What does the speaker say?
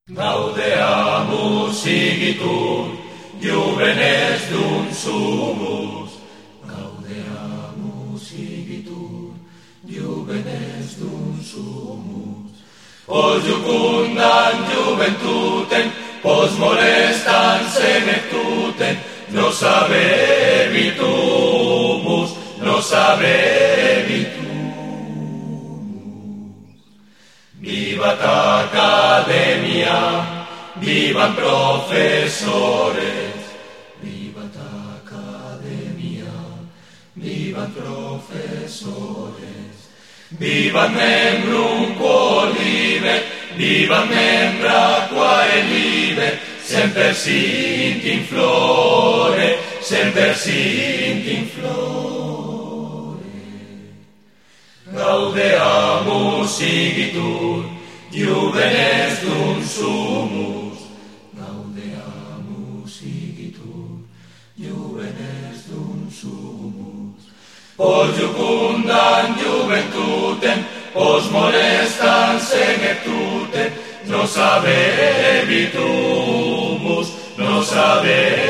Gaudeamus igitur, juvenes dum sumus. Gaudeamus igitur, juvenes dum sumus. Pos jucundam juventutem, pos molestam senectutem, nos habebitumus, nos habebitumus. Vivat academia, vivan profesores. Vivat academia, vivan profesores. Vivat membrum quod vivet, vivat membra quae vivet, semper sint in flore, semper sint in flore. Gaudeamus igitur, juvenes dum sumus. Gaudeamus igitur, juvenes dum sumus. Pos jucundam juventutem, pos molestam senectutem, nos habebitumus, nos habebitumus.